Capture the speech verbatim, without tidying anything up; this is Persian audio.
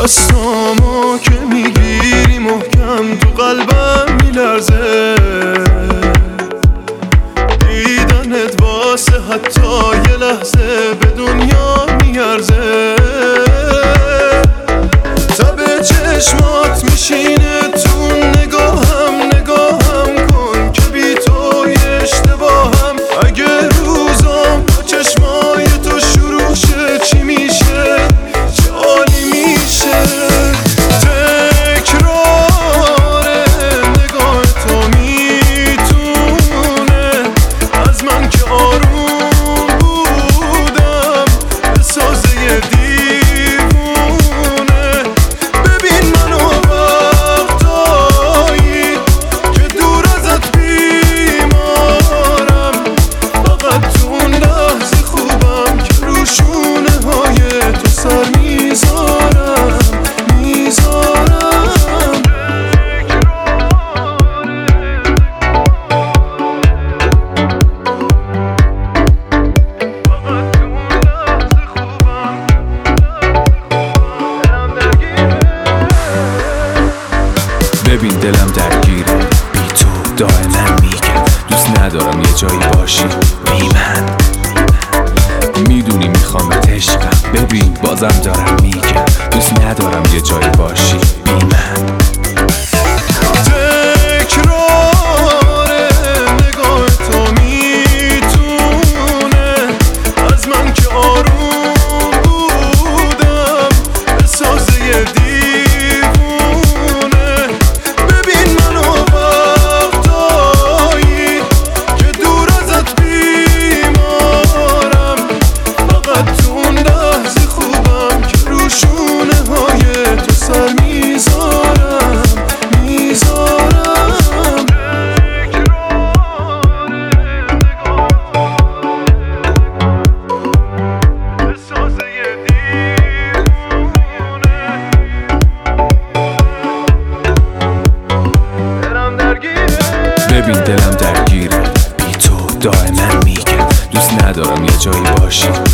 دستامو که میگیری محکم تو قلبم میلرزه، دیدنت واسه حتی یه لحظه به دنیا میارزه. تب چشمات میشینه تو نگاهم، نگاهم کن که بی تو یه اشتباهم. اگه روزام با چشمای تو شروع شه چی میشه، چه عالی میشه. تکرار نگاه تو میتونه از من که آروم بودم بسازه یه دیوونه. ببین منو وقتایی که دور ازت بیمارم، فقط تو اون لحظه خوبم که رو شونه های تو سر میذارم میذارم. ببین دلم درگیره بی تو، دائما میگم دوست ندارم یه جایی باشی بی من. میدونی میخوام بهت عشقم، ببین بازم دارم میگم دوست ندارم یه جایی باشی بی من. تکرار نگاه تو میتونه از من که آروم بودم بسازه یه دیوونه. ببین منو وقتایی که دور ازت بیمارم، فقط تو اون لحظه خوبم که رو شونه های تو سر میذارم میذارم. بسازه یه دیوونه. دلم درگیره ببین دلم درگیره بی تو، دائما میگم دوست ندارم یه جایی باشی